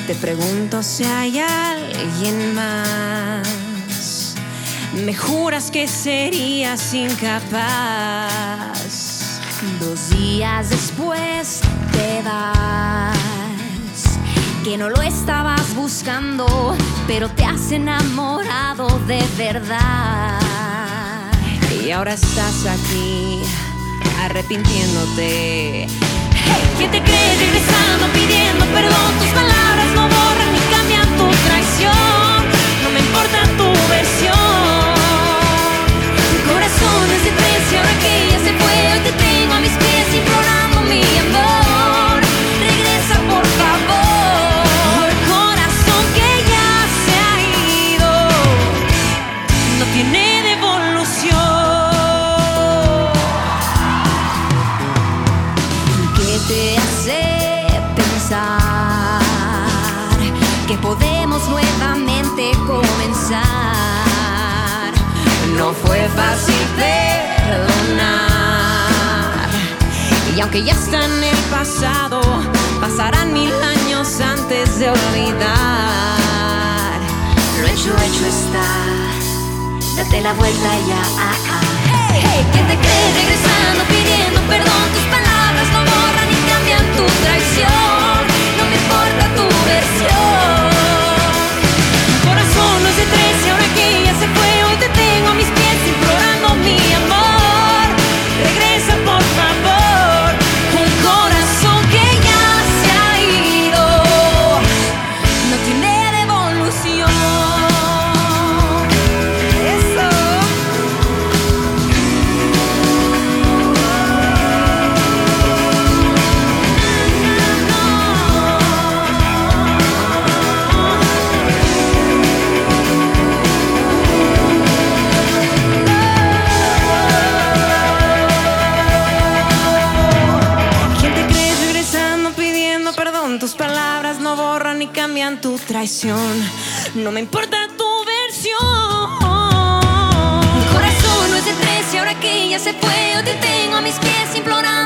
Te pregunto si hay alguien más. Me juras que serías incapaz. 2 días después te vas, que no lo estabas buscando, pero te has enamorado de verdad. Y ahora estás aquí, arrepintiéndote. ¿Quién te cree regresando, pidiendo perdón? Tus palabras no borran ni cambian tu traición. No me importa tu versión. Corazones de 13, ahora que ella se fue, hoy te tengo a mis pies implorando mi amor. Regresa por favor. Corazón que ya se ha ido, no tiene devolución. ¿Qué te hace pensar que podemos nuevamente comenzar? No fue fácil perdonar, y aunque ya está en el pasado, pasarán 1000 años antes de olvidar. Lo hecho está, date la vuelta ya. Hey, hey, ¿quién te cree regresando, pidiendo perdón? Tus palabras no borran ni cambian tu traición. No me importa tu versión. Corazón no es de 13, ahora que ella se fue, hoy te tengo a mis pies implorando mi amor. Regresa por favor. Un corazón que ya se ha ido, no tiene devolución. Eso. Tus palabras no borran ni cambian tu traición. No me importa tu versión. Mi corazón no es de 13, ahora que ella se fue, hoy te tengo a mis pies implorando